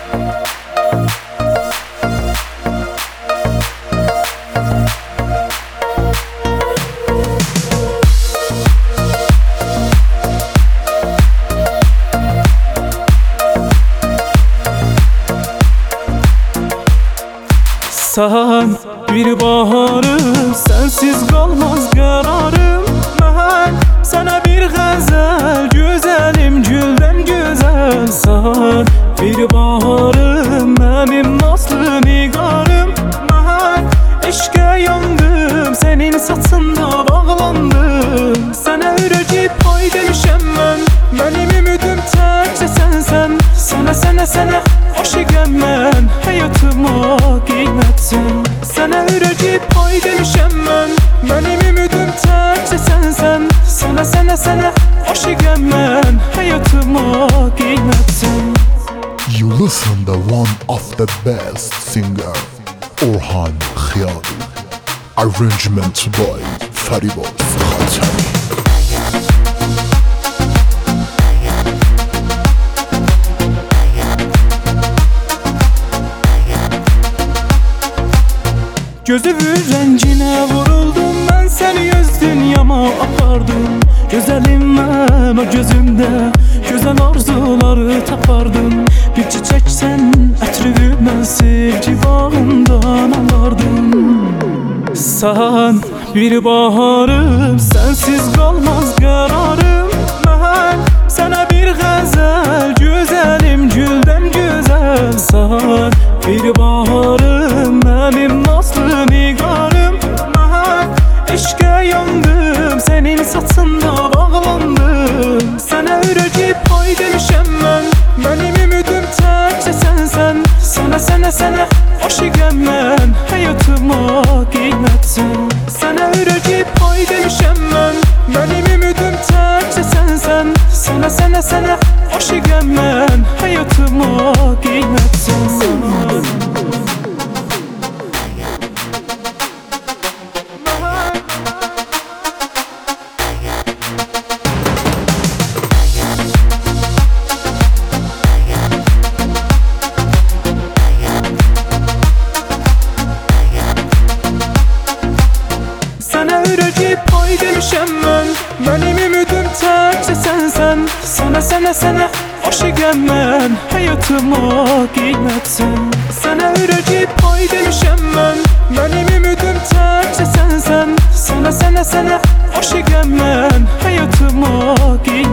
Sen bir baharım, sensiz kalmaz kararım. Ben sana bir gazel, güzelim gülden güzel. Sen bir baharım, benim nasıl nigarım. Ben eşke yandım, senin saçında bağlandım. Sana ürəcək pay demişəm mən, benim ümidim təkcə sənsən. Sənə aşıqəm mən, hayatıma qiymətsən. Sənə ürəcək pay demişəm mən, benim ümidim təkcə sənsən. Sənə aşıqəm mən, hayatıma qiymətsən. You listen the one of the best singer, Orhan Khiyali. Arrangement by Fariboz Khatami. Gözümün rəngine vuruldum, ben seni yüz dünyama apardım. Güzelim ben o gözümde, güzel arzuları tapardım. Bir çiçeksen ətrimi mən sevgi bağından alardım. Sen bir baharım, sensiz kalmaz kararım. Ben sana bir gazel, güzelim gülden güzel. Sen bir baharım, benim nasıl nigarım. Ben eşke yandım, senin saçında bağlandım. Sana ürəcək pay demişəm mən, benim ümidim təkcə sənsən. Sənə aşıqəm mən, hayatıma qiymətsən. Sənə ürəcək pay demişəm mən, benim ümidim təkcə sənsən. Sənə aşıqəm mən, hayatıma qiymətsən. Sənə ürəcək pay demişəm mən, benim ümidim təkcə sənsən. Sənə aşıqəm mən, hayatıma qiymətsən. Sənə ürəcək pay demişəm mən, benim ümidim təkcə sənsən. Sənə aşıqəm mən, hayatıma qiymətsən.